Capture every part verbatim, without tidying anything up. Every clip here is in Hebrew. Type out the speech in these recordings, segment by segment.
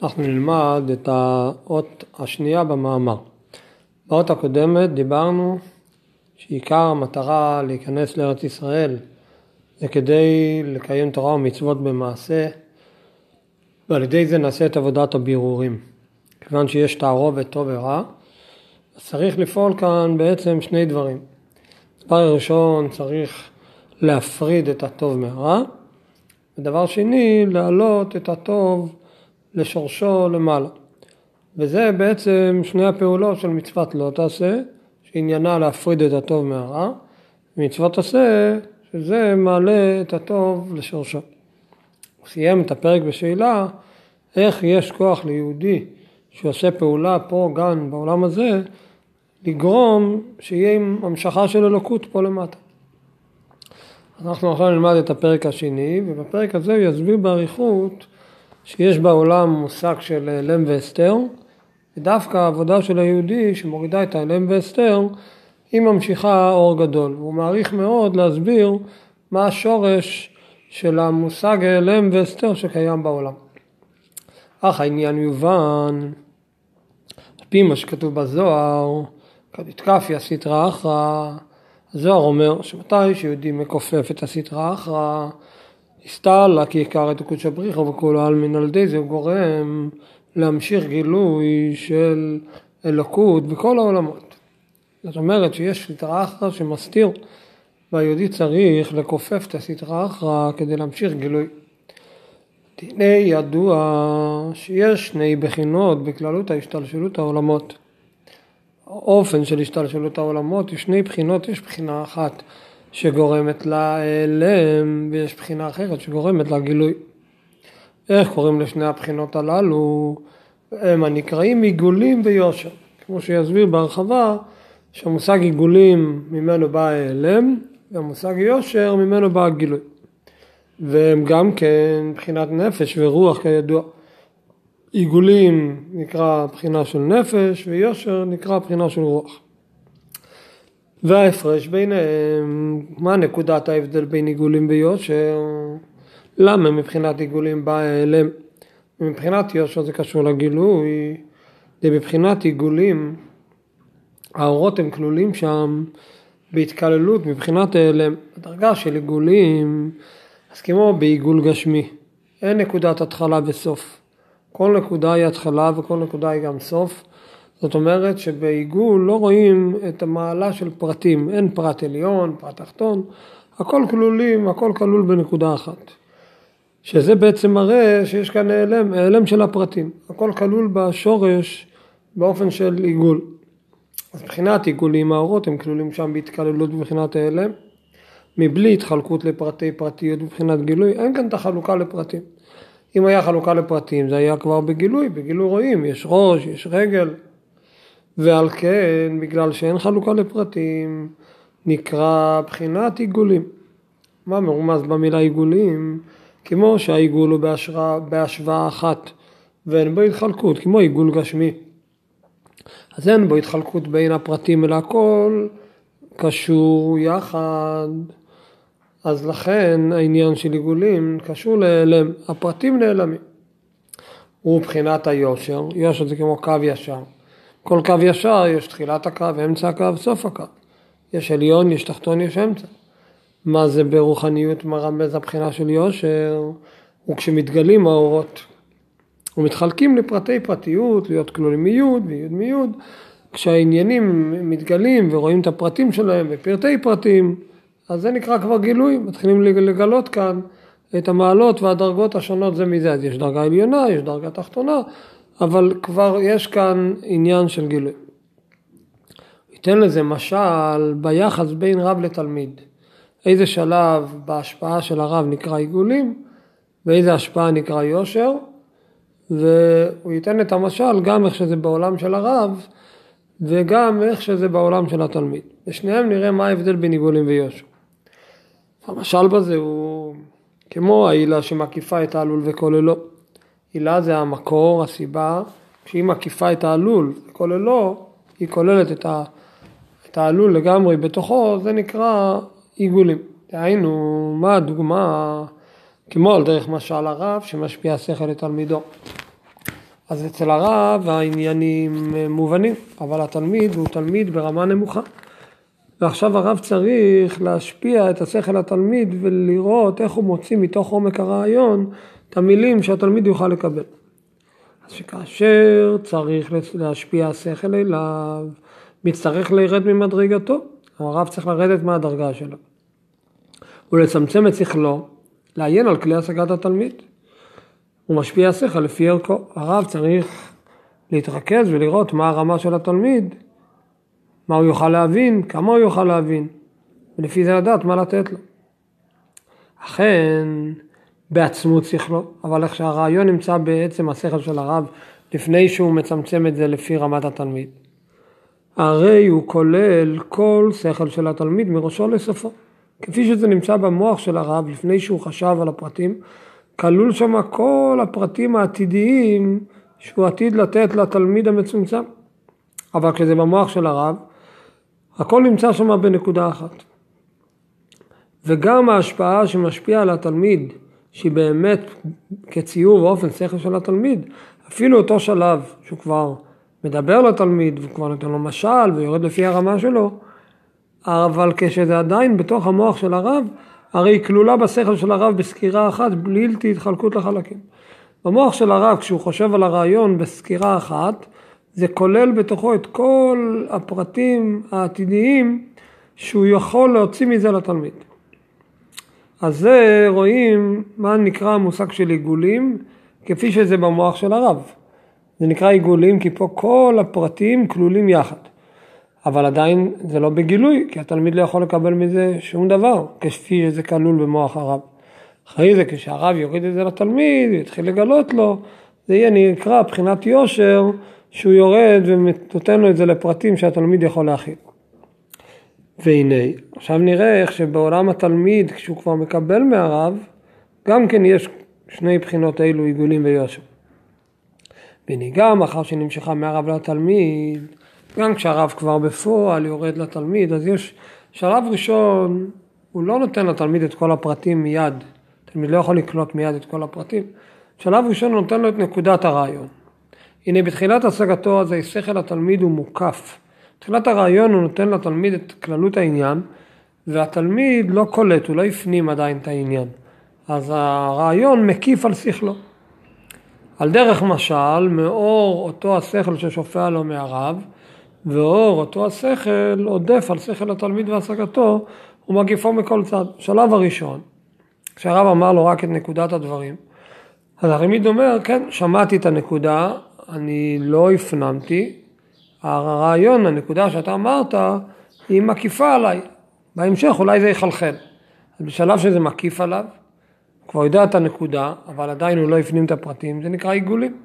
אנחנו נלמד את האות השנייה במאמר. באות הקודמת דיברנו שעיקר המטרה להיכנס לארץ ישראל זה כדי לקיים תורה ומצוות במעשה, ועל ידי זה נעשה את עבודת הבירורים. כיוון שיש תערובת טוב ורע, אז צריך לפעול כאן בעצם שני דברים. דבר ראשון צריך להפריד את הטוב מהרע, ודבר שני להעלות את הטוב לשורשו למעלה. וזה בעצם שני הפעולות של מצוות לא תעשה, שעניינה להפריד את הטוב מהרע, ומצוות תעשה, שזה מעלה את הטוב לשורשו. הוא סיים את הפרק בשאלה, איך יש כוח ליהודי שעושה פעולה פה גם בעולם הזה, לגרום שיהיה עם המשכה של אלוקות פה למטה. אנחנו עכשיו נלמד את הפרק השני, ובפרק הזה הוא יסביר באריכות שיש בעולם מושג של הלם והסתר, ודווקא העבודה של היהודי שמורידה את ההלם והסתר, היא ממשיכה אור גדול. הוא מעריך מאוד להסביר מה השורש של המושג ההלם והסתר שקיים בעולם. אך העניין יובן, על פי מה שכתוב בזוהר, כדתקפי הסתרא אחרא, הזוהר אומר שמתי שיהודי מכופף את הסתרא אחרא, הסתר לה כי יקר את הקודש הבריחו וכולו על מן על ידי זה הוא גורם להמשיך גילוי של אלוקות בכל העולמות. זאת אומרת שיש סתרא אחרא שמסתיר, והיהודי צריך לכופף את הסתרא אחרא כדי להמשיך גילוי. הנה ידוע שיש שני בחינות בכללות ההשתלשלות העולמות. האופן של השתלשלות העולמות יש שני בחינות, יש בחינה אחת שגורמת להלם ויש בחינה אחרת שגורמת לגילוי. איך קוראים לשני הבחינות הללו? הם הנקראים עיגולים ויושר. כמו שיסביר בהרחבה שהמושג עיגולים ממנו בא ההלם והמושג יושר ממנו בא הגילוי. והם גם כן בחינת נפש ורוח כידוע. עיגולים נקרא בחינה של נפש ויושר נקרא בחינה של רוח. וההפרש ביניהם, מה נקודת ההבדל בין עיגולים ויושר? למה מבחינת עיגולים בא ההלם? מבחינת יושר זה קשור לגילוי, ובבחינת עיגולים האורות הם כלולים שם בהתקללות מבחינת ההלם. הדרגה של עיגולים, אז כמו בעיגול גשמי, אין נקודת התחלה וסוף. כל נקודה היא התחלה וכל נקודה היא גם סוף. זאת אומרת שבעיגול לא רואים את המעלה של פרטים, אין פרט עליון, פרט תחתון, הכל כלולים, הכל כלול בנקודה אחת. שזה בעצם מראה שיש כאן העלם, העלם של הפרטים, הכל כלול בשורש באופן של עיגול. אז מבחינת עיגולים האורות הם כלולים שם בהתקללות מבחינת העלם, מבלי התחלקות לפרטי פרטיות מבחינת גילוי, אין כאן את החלוקה לפרטים. אם היה חלוקה לפרטים זה היה כבר בגילוי, בגילוי רואים, יש ראש, יש רגל, ועל כן, בגלל שאין חלוקה לפרטים, נקרא בחינת עיגולים. מה מרומז במילה עיגולים? כמו שהעיגול הוא בהשוואה, בהשוואה אחת, ואין בו התחלקות, כמו עיגול גשמי. אז אין בו התחלקות בין הפרטים, אלא הכל קשור יחד. אז לכן העניין של עיגולים קשור להיעלם, הפרטים נעלמים. הוא בחינת היושר, יושר זה כמו קו ישר. כל קו ישר יש תחילת הקו, אמצע הקו, סוף הקו. יש עליון, יש תחתון, יש אמצע. מה זה ברוחניות מרמז הבחינה של יושר? וכשמתגלים האורות, ומתחלקים לפרטי פרטיות, להיות כלולים מיוד ויוד מיוד, כשהעניינים מתגלים ורואים את הפרטים שלהם ופרטי פרטים, אז זה נקרא כבר גילוי, מתחילים לגלות כאן את המעלות והדרגות השונות זה מזה. אז יש דרגה עליונה, יש דרגה תחתונה, אבל כבר יש כאן עניין של גילוי. ייתן לזה משל ביחס בין רב לתלמיד. איזה שלב בהשפעה של הרב נקרא עיגולים, ואיזה השפעה נקרא יושר, והוא ייתן את המשל גם איך שזה בעולם של הרב, וגם איך שזה בעולם של התלמיד. בשניהם נראה מה ההבדל בין עיגולים ויושר. המשל בזה הוא כמו העילה שמקיפה את העלול וכוללו. עילה זה המקור, הסיבה, כשהיא מקיפה את העלול וכוללו, היא כוללת את, ה, את העלול לגמרי בתוכו, זה נקרא עיגולים. דהיינו, מה הדוגמה? כמו על דרך משל הרב שמשפיע שכל לתלמידו. אז אצל הרב העניינים מובנים, אבל התלמיד הוא תלמיד ברמה נמוכה. ועכשיו הרב צריך להשפיע את השכל התלמיד ולראות איך הוא מוציא מתוך עומק הרעיון את המילים שהתלמיד יוכל לקבל. אז שכאשר צריך להשפיע השכל אליו, מצטרך לירד ממדרגתו, הרב צריך לרדת מהדרגה שלו. ולצמצם את שכלו, לעיין על כלי השגת התלמיד. הוא משפיע השכל לפי ערכו. הרב צריך להתרכז ולראות מה הרמה של התלמיד, מה הוא יוכל להבין, כמה הוא יוכל להבין, ולפי זה לדעת מה לתת לו. אכן, בעצמות שכלו, אבל איך שהרעיון נמצא בעצם השכל של הרב, לפני שהוא מצמצם את זה לפי רמת התלמיד. הרי הוא כולל כל שכל של התלמיד מראשו לסופו. כפי שזה נמצא במוח של הרב, לפני שהוא חשב על הפרטים, כלול שם כל הפרטים העתידיים שהוא עתיד לתת לתלמיד המצומצם. אבל כשזה במוח של הרב, הכל נמצא שם בנקודה אחת. וגם ההשפעה שמשפיעה על התלמיד, שהיא באמת כציור ואופן שכל של התלמיד, אפילו אותו שלב שהוא כבר מדבר לתלמיד וכבר נותן לו משל ויורד לפי הרמה שלו, אבל כשזה עדיין בתוך המוח של הרב, הרי היא כלולה בשכל של הרב בסקירה אחת, בלתי התחלקות לחלקים. במוח של הרב, כשהוא חושב על הרעיון בסקירה אחת, זה כולל בתוכו את כל הפרטים העתידיים שהוא יכול להוציא מזה לתלמיד. אז זה רואים מה נקרא המושג של עיגולים, כפי שזה במוח של הרב. זה נקרא עיגולים כי פה כל הפרטים כלולים יחד. אבל עדיין זה לא בגילוי, כי התלמיד לא יכול לקבל מזה שום דבר, כפי שזה כלול במוח הרב. אחרי זה, כשהרב יוריד את זה לתלמיד, יתחיל לגלות לו, זה יהיה נקרא בחינת יושר, שהוא יורד ונותן לו את זה לפרטים שהתלמיד יכול להכיל. והנה, עכשיו נראה איך שבעולם התלמיד, כשהוא כבר מקבל מהרב, גם כן יש שני בחינות האלו, עיגולים ויושר. והנה גם אחר שנמשכה מהרב לתלמיד, גם כשהרב כבר בפועל יורד לתלמיד, אז יש שלב ראשון, הוא לא נותן לתלמיד את כל הפרטים מיד, תלמיד לא יכול לקלוט מיד את כל הפרטים, שלב ראשון הוא נותן לו את נקודת הרעיון. הנה בתחילת השגתו הזה, שכל התלמיד הוא מוקף. בתחילת הרעיון הוא נותן לתלמיד את כללות העניין, והתלמיד לא קולט, הוא לא יפנים עדיין את העניין. אז הרעיון מקיף על שכלו. על דרך משל, מאור אותו השכל ששופע לו מהרב, ואור אותו השכל עודף על שכל התלמיד והשגתו, הוא מגיפו מכל צד. שלב הראשון, כשהרב אמר לו רק את נקודת הדברים, אז התלמיד אומר, כן, שמעתי את הנקודה, אני לא הפנמתי, הרעיון, הנקודה שאתה אמרת, היא מקיפה עליי. בהמשך אולי זה יחלחל. אז בשלב שזה מקיף עליו, הוא כבר יודע את הנקודה, אבל עדיין הוא לא הפנים את הפרטים, זה נקרא עיגולים.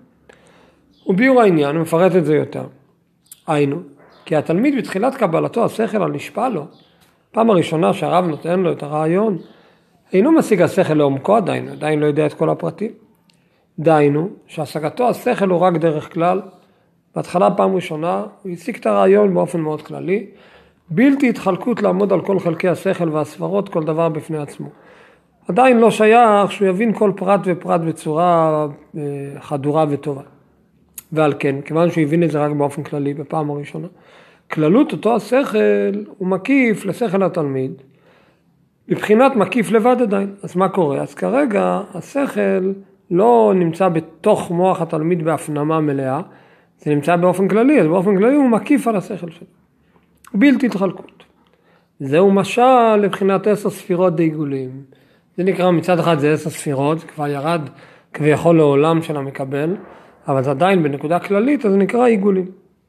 וביאור העניין, הוא מפרט את זה יותר. היינו, כי התלמיד בתחילת קבלתו, השכל על נשפע לו, פעם הראשונה שהרב נותן לו את הרעיון, אינו משיג השכל לעומקו עדיין, עדיין לא יודע את כל הפרטים. דהיינו, שהשגתו השכל הוא רק דרך כלל, בהתחלה פעם ראשונה, הוא השיג את הרעיון באופן מאוד כללי, בלתי התחלקות לעמוד על כל חלקי השכל והסברות, כל דבר בפני עצמו. עדיין לא שייך שהוא יבין כל פרט ופרט בצורה חדורה וטובה. ועל כן, כיוון שהוא הבין את זה רק באופן כללי בפעם הראשונה, כללות אותו השכל הוא מקיף לשכל התלמיד, בבחינת מקיף לבד עדיין. אז מה קורה? אז כרגע השכל לא נמצא בתוך מוח התלמיד בהפנמה מלאה, זה נמצא באופן כללי, אז באופן כללי הוא מקיף על השכל שלו. בלתי התחלקות. זהו משל לבחינת עשר ספירות דעיגולים. זה נקרא מצד אחד זה עשר ספירות, זה כבר ירד כביכול לעולם של המקבל, אבל זה עדיין בנקודה כללית, אז זה נקרא עיגולים.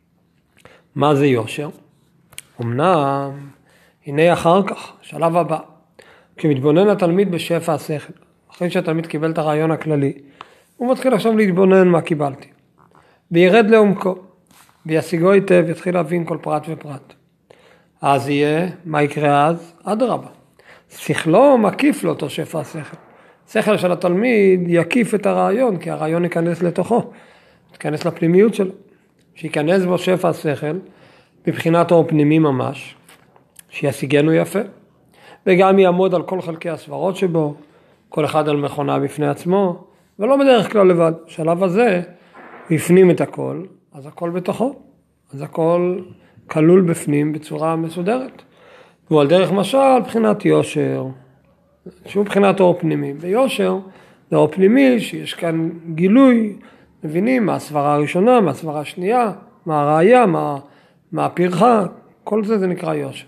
מה זה יושר? אמנם, הנה אחר כך, שלב הבא, כשמתבונן התלמיד בשפע השכל, אחרי שהתלמיד קיבל את הרעיון הכללי, הוא מתחיל עכשיו להתבונן מה קיבלתי. וירד לעומקו, וישיגו היטב, יתחיל להבין כל פרט ופרט. אז יהיה, מה יקרה אז? אדרבה. שכלו מקיף לו אותו שפע השכל. שכל של התלמיד יקיף את הרעיון, כי הרעיון ייכנס לתוכו, ייכנס לפנימיות שלו. שיכנס בו שפע השכל, בבחינת אור פנימי ממש, שישיגנו יפה, וגם יעמוד על כל חלקי הסברות שבו, כל אחד על מכונה בפני עצמו, ולא בדרך כלל לבד. בשלב הזה, הוא הפנים את הכל, אז הכל בתוכו, אז הכל כלול בפנים בצורה מסודרת. והוא על דרך משל בחינת יושר, שהוא בחינת אור פנימי. ביושר זה אור פנימי שיש כאן גילוי, מבינים מה הסברה הראשונה, מה הסברה השנייה, מה הראייה, מה, מה הפרחה, כל זה זה נקרא יושר.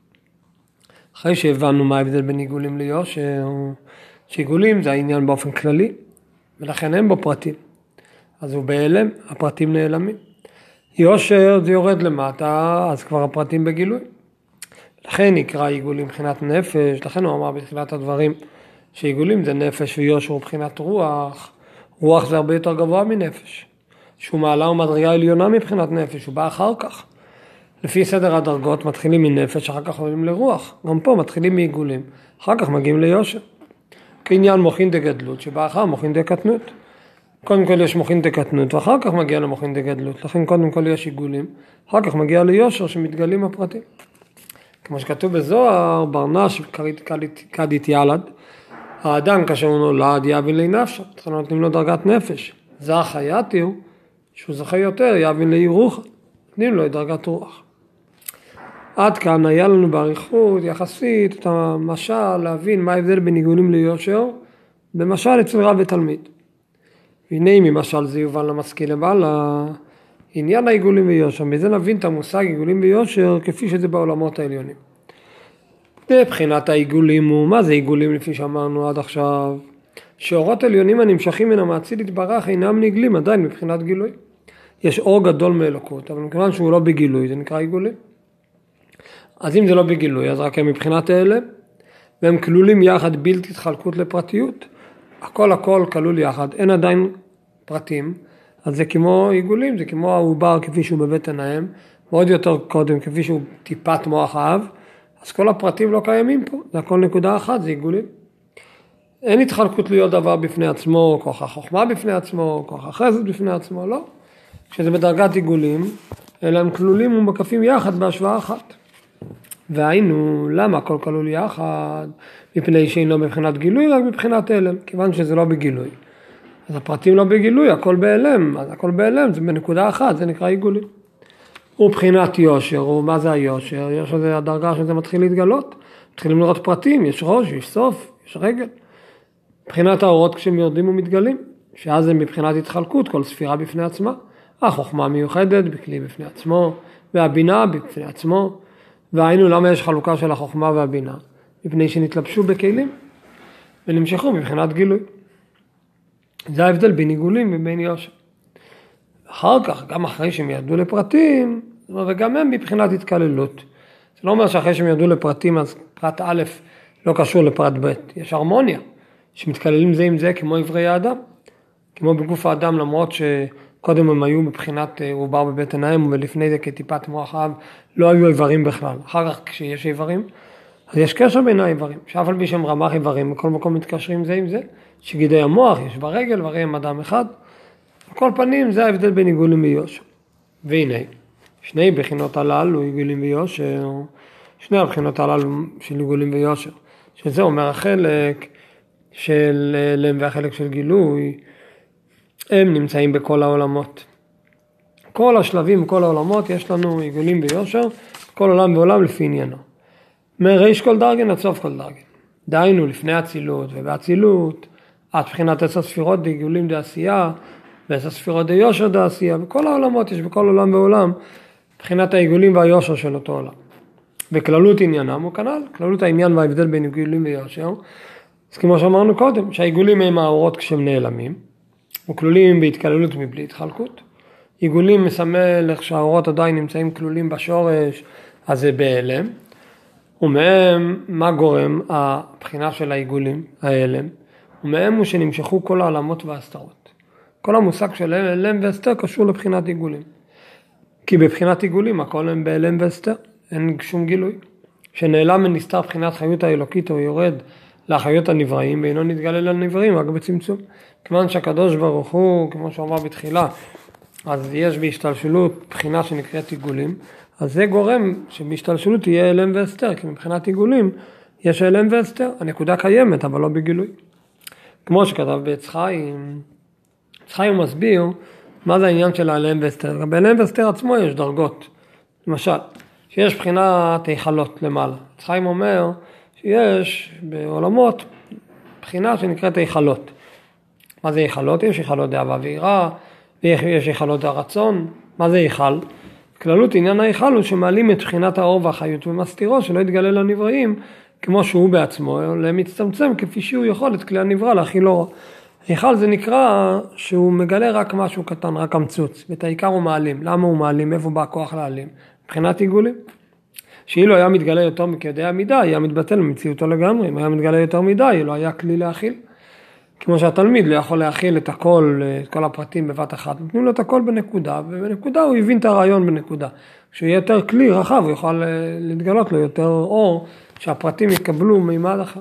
אחרי שהבנו מה ההבדל בין עיגולים ליושר, שעיגולים זה העניין באופן כללי, ולכן אין בו פרטים. אז הוא בהלם, הפרטים נעלמים. יושר זה יורד למטה, אז כבר הפרטים בגילוי. לכן נקרא עיגולים מבחינת נפש, לכן הוא אמר בתחילת הדברים שעיגולים זה נפש ויושר הוא מבחינת רוח. רוח זה הרבה יותר גבוה מנפש. שהוא מעלה ומדרגה עליונה מבחינת נפש, הוא בא אחר כך. לפי סדר הדרגות מתחילים מנפש, אחר כך עולים לרוח. גם פה מתחילים מעיגולים, אחר כך מגיעים ליושר. כעניין מוחין דגדלות, שבא אחר מוחין דקטנות. קודם כל יש מוחין דקטנות, ואחר כך מגיע למוחין דגדלות. לכן קודם כל יש עיגולים, אחר כך מגיע ליושר שמתגלים הפרטים. כמו שכתוב בזוהר, ברנש כדית ילד, האדם כאשר הוא נולד יבין לי נפשו, אנחנו נותנים לו דרגת נפש. זה החייתי הוא, שהוא זוכה יותר, יבין לי רוח, נותנים לו את דרגת רוח. עד כאן היה לנו בעריכות יחסית את המשל להבין מה ההבדל בין עיגולים ליושר, במשל אצל רב ותלמיד. והנה ממשל זה יובן למשכיל למעלה, עניין העיגולים ויושר, מזה נבין את המושג עיגולים ויושר כפי שזה בעולמות העליונים. מבחינת העיגולים הוא, מה זה עיגולים לפי שאמרנו עד עכשיו? שאורות עליונים הנמשכים מן המאציל יתברך אינם נגלים עדיין מבחינת גילוי. יש אור גדול מאלוקות, אבל מכיוון שהוא לא בגילוי, זה נקרא עיגולים. אז אם זה לא בגילוי, אז רק הם מבחינת האלה, והם כלולים יחד בלתי התחלקות לפרטיות. הכל הכל כלול יחד, אין עדיין פרטים, אז זה כמו עיגולים, זה כמו העובר כפי שהוא בבטן האם, ועוד יותר קודם כפי שהוא טיפת מוח האב, אז כל הפרטים לא קיימים פה, זה הכל נקודה אחת, זה עיגולים. אין התחלקות להיות דבר בפני עצמו, כוח החוכמה בפני עצמו, כוח החסד בפני עצמו, לא. כשזה בדרגת עיגולים, אלא הם כלולים ומקפים יחד בהשוואה אחת. והיינו, למה הכל כלול יחד? מפני שאינו מבחינת גילוי, רק מבחינת הלם, כיוון שזה לא בגילוי. אז הפרטים לא בגילוי, הכל בהלם, אז הכל בהלם, זה בנקודה אחת, זה נקרא עיגולים. ובחינת יושר, ומה זה היושר? יושר זה הדרגה שזה מתחיל להתגלות, מתחילים לראות פרטים, יש ראש, יש סוף, יש רגל. מבחינת האורות כשהם יורדים ומתגלים, שאז הם מבחינת התחלקות, כל ספירה בפני עצמה, החוכמה מיוחדת בכלי בפני עצמו, והבינה בפני עצמו, והיינו למה יש חלוקה של החוכמה והבינה, מפני שנתלבשו בכלים, ונמשכו מבחינת גילוי. זה ההבדל בין עיגולים ובין יושר. אחר כך, גם אחרי שהם ירדו לפרטים, וגם הם מבחינת התקללות. זה לא אומר שאחרי שהם ירדו לפרטים, אז פרט א' לא קשור לפרט ב'. יש הרמוניה, שמתקללים זה עם זה כמו עברי האדם. כמו בגוף האדם, למרות שקודם הם היו מבחינת עובר בבטן האם, ולפני זה כטיפת מוח האב, לא היו איברים בכלל. אחר כך כשיש איברים, אז יש קשר בין האיברים. שאף על פי שהם רמ"ח איברים, בכל מקום מתקשרים זה עם זה. שגידי המוח יש ברגל, וראם אדם אחד. על כל פנים זה ההבדל בין עיגולים ויושר. והנה, שני בחינות הללו, עיגולים ויושר, שני הבחינות הללו של עיגולים ויושר, שזה אומר החלק של הלם והחלק של גילוי, הם נמצאים בכל העולמות. כל השלבים, כל העולמות, יש לנו עיגולים ויושר, כל עולם ועולם לפי עניינו. מריש כל דרגן עד סוף כל דרגן. דהיינו לפני הצילות ובהצילות, עד בחינת עשר ספירות בעיגולים דעשייה, ועשר ספירות דיושר דעשייה, בכל העולמות יש בכל עולם ועולם, בחינת העיגולים והיושר של אותו עולם. וכללות עניינם הוא כנ"ל, כללות העניין וההבדל בין עיגולים ויושר, אז כמו שאמרנו קודם, שהעיגולים הם האורות כשהם נעלמים, וכלולים בהתקללות מבלי התחלקות. עיגולים מסמל איך שהאורות עדיין נמצאים כלולים בשורש, אז זה בהלם, ומהם מה גורם הבחינה של העיגולים, ההלם, ומהם הוא שנמשכו כל העולמות והסתרות. כל המושג של הלם והסתר קשור לבחינת עיגולים. כי בבחינת עיגולים הכל הם בהלם והסתר, אין שום גילוי. שנעלם ונסתר בחינת חיות האלוקית או יורד לחיות הנבראים, ואינו נתגלה לנבראים רק בצמצום. כיוון שהקדוש ברוך הוא, כמו שאמר בתחילה, אז יש בהשתלשלות בחינה שנקראת עיגולים, אז זה גורם שבהשתלשלות תהיה הלם והסתר, כי מבחינת עיגולים יש הלם והסתר, הנקודה קיימת אבל לא בגילוי. כמו שכתב בעץ חיים, עץ חיים מסביר מה זה העניין של ההלם והסתר? בהלם והסתר עצמו יש דרגות. למשל, שיש בחינת היכלות למעלה. חיים אומר שיש בעולמות בחינה שנקראת היכלות. מה זה היכלות? יש היכלות דאהבה ויראה, ויש היכלות הרצון. מה זה היכל? כללות עניין ההיכל הוא שמעלים את בחינת האור והחיות ומסתירו שלא יתגלה לנבראים כמו שהוא בעצמו, אלא מצטמצם כפי שהוא יכול את כלי הנברא להכיל אור. היכל זה נקרא שהוא מגלה רק משהו קטן, רק המצוץ, ואת העיקר הוא מעלים. למה הוא מעלים? איפה בא הכוח להעלים? מבחינת עיגולים. שאילו היה מתגלה יותר מכדי המידה, היה מתבטל במציאותו לגמרי. אם היה מתגלה יותר מדי, לא היה כלי להכיל. כמו שהתלמיד לא יכול להכיל את הכל, את כל הפרטים בבת אחת, נותנים לו את הכל בנקודה, ובנקודה הוא הבין את הרעיון בנקודה. כשיהיה יותר כלי רחב, הוא יוכל להתגלות לו יותר אור, שהפרטים יקבלו מימד אחר.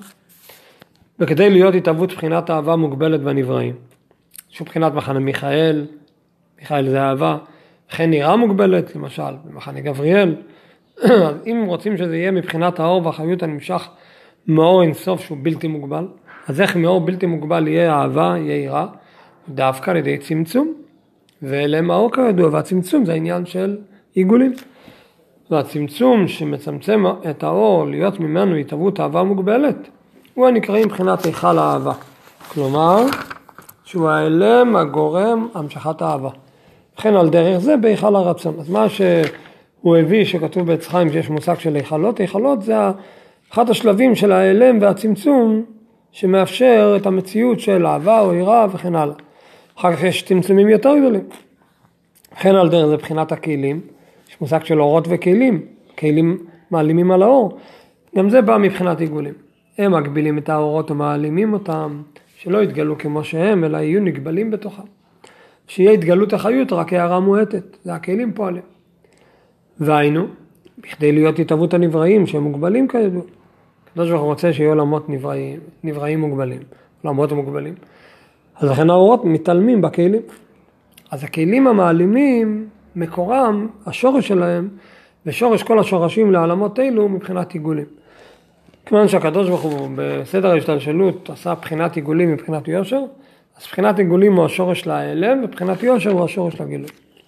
וכדי להיות התאבות בחינת אהבה מוגבלת בנבראים. שבחינת מחנה מיכאל, מיכאל זה אהבה, וכן נראה מוגבלת, למשל, במחנה גבריאל. אז אם רוצים שזה יהיה מבחינת האור והחיות הנמשך מאור אינסוף שהוא בלתי מוגבל, אז איך מאור בלתי מוגבל יהיה אהבה, יהיה יראה? דווקא על ידי צמצום. ואליהם האור כידוע, והצמצום זה העניין של עיגולים. והצמצום שמצמצם את האור להיות ממנו התאבות אהבה מוגבלת, הוא הנקראים מבחינת היכל האהבה. כלומר, שהוא האלם הגורם המשכת האהבה. וכן על דרך זה בהיכל הרצון. אז מה שהוא הביא שכתוב בעץ חיים שיש מושג של היכלות, היכלות זה אחד השלבים של האלם והצמצום שמאפשר את המציאות של אהבה או יראה וכן הלאה. אחר כך יש צמצומים יותר גדולים. וכן על דרך זה בחינת הכלים, יש מושג של אורות וכלים, כלים מעלימים על האור. גם זה בא מבחינת עיגולים. הם מגבילים את האורות ומעלימים אותם, שלא יתגלו כמו שהם, אלא יהיו נגבלים בתוכם. שיהיה התגלות החיות רק הערה מועטת, זה הכלים פועלים. והיינו, בכדי להיות התאבות הנבראים שהם מוגבלים כידוע, הקדוש ברוך הוא רוצה שיהיו עולמות נבראים, נבראים מוגבלים, עולמות מוגבלים. אז לכן האורות מתעלמים בכלים. אז הכלים המעלימים, מקורם, השורש שלהם, ושורש כל השורשים לעולמות אלו מבחינת עיגולים. כיוון שהקדוש ברוך הוא בסדר ההשתלשלות עשה בחינת עיגולים מבחינת יושר, אז בחינת עיגולים הוא השורש להיעלם, ובחינת יושר הוא השורש לגילוי.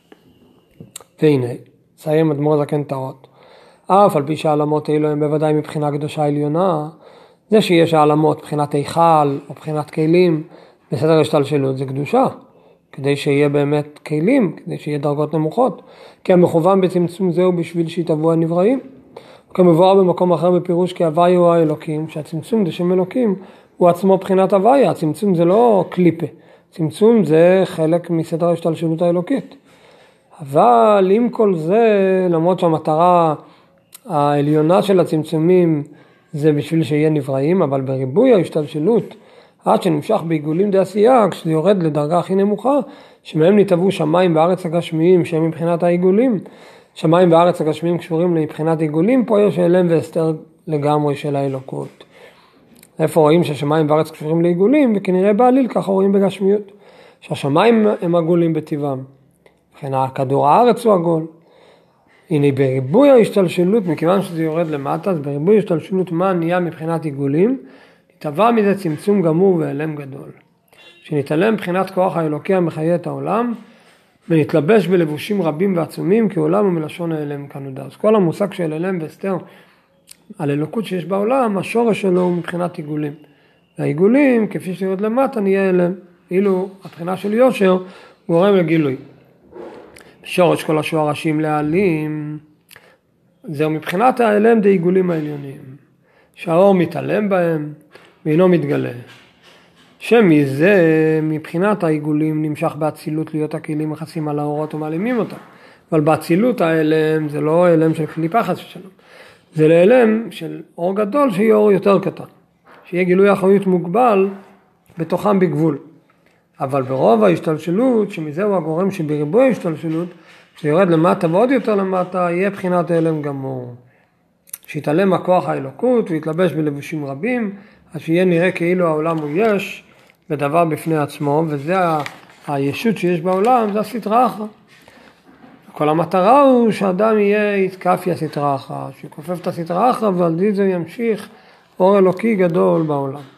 והנה, סיים אדמו"ר הזקן טהרות. אף על פי שהעלמות האלו הם בוודאי מבחינה קדושה עליונה, זה שיש העלמות מבחינת היכל או מבחינת כלים, בסדר ההשתלשלות זה קדושה, כדי שיהיה באמת כלים, כדי שיהיה דרגות נמוכות, כי המכוון בצמצום זהו בשביל שיתאבו הנבראים. כמבואר במקום אחר בפירוש כי הוויה הוא האלוקים, שהצמצום זה שם אלוקים, הוא עצמו בחינת הוויה, הצמצום זה לא קליפה, צמצום זה חלק מסדר ההשתלשלות האלוקית. אבל עם כל זה, למרות שהמטרה העליונה של הצמצומים זה בשביל שיהיה נבראים, אבל בריבוי ההשתלשלות, עד שנמשך בעיגולים די עשייה, כשזה יורד לדרגה הכי נמוכה, שמהם נתאבו שמיים בארץ הגשמיים, שהם מבחינת העיגולים, שמיים בארץ הגשמיים קשורים לבחינת עיגולים, פה יש אלם והסתר לגמרי של האלוקות. איפה רואים ששמיים בארץ קשורים לעיגולים, וכנראה בעליל ככה רואים בגשמיות, שהשמיים הם עגולים בטבעם, וכן הכדור הארץ הוא עגול. הנה בריבוי ההשתלשלות, מכיוון שזה יורד למטה, אז בריבוי ההשתלשלות מה נהיה מבחינת עיגולים, נתבע מזה צמצום גמור ואלם גדול. שנתעלם מבחינת כוח האלוקי המחיה את העולם, ונתלבש בלבושים רבים ועצומים, כי עולם הוא מלשון האלם כנודע. אז כל המושג של אלם והסתר, על אלוקות שיש בעולם, השורש שלו הוא מבחינת עיגולים. והעיגולים, כפי שיורד למטה, נהיה אלם. אילו הבחינה של יושר, הוא גורם לגילוי. שורש כל השורשים להעלים, זהו מבחינת האלם די עיגולים העליונים. שהאור מתעלם בהם, ואינו מתגלה. שמזה, מבחינת העיגולים, נמשך באצילות להיות הכלים מכסים על האורות ומעלימים אותם. אבל באצילות האלם, זה לא אלם של קליפה חס ושלום. זה לאלם של אור גדול שיהיה אור יותר קטן. שיהיה גילוי החיות מוגבל בתוכם בגבול. אבל ברוב ההשתלשלות, שמזהו הגורם שבריבוי ההשתלשלות, כשיורד למטה ועוד יותר למטה, יהיה בחינת האלם גמור. שיתעלם הכוח האלוקות ויתלבש בלבושים רבים, אז שיהיה נראה כאילו העולם הוא יש, בדבר בפני עצמו, וזה הישות שיש בעולם, זה הסתרה אחת. כל המטרה הוא שאדם יהיה יתקפי הסתרה אחת, שכופף את הסתרה אחת, ועל די זה ימשיך אור אלוקי גדול בעולם.